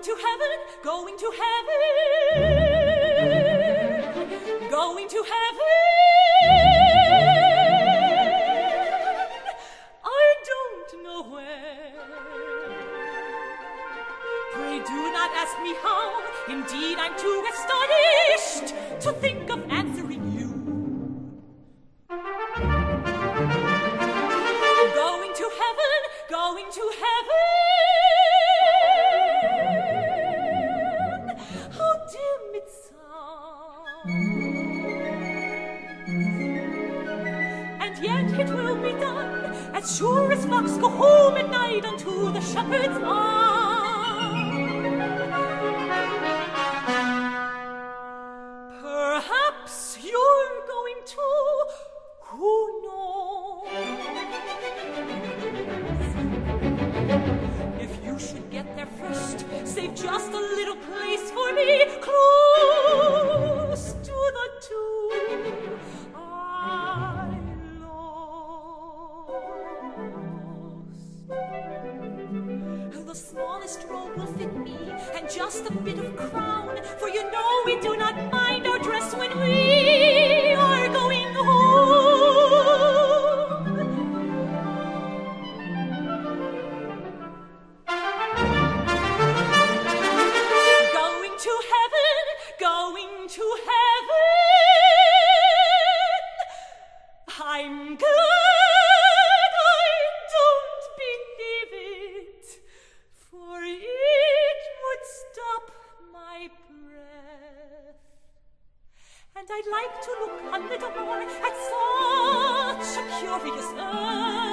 to heaven, going to heaven, going to heaven. I don't know where. Pray do not ask me how. Indeed, I'm too astonished to think of answering you. Going to heaven, going to heaven. How dim it sounds. And yet it will be done, as sure as flocks go home at night unto the shepherd's arm. Perhaps you're going to, who knows? If you should get there first, save just a little place for me, close to the tomb I lost. The smallest robe will fit me, and just a bit of crown, for you know we do not mind our dress when we are going home. Going to heaven, going to heaven. I'm glad I don't believe it, for it would stop my breath. And I'd like to look a little more at such a curious earth.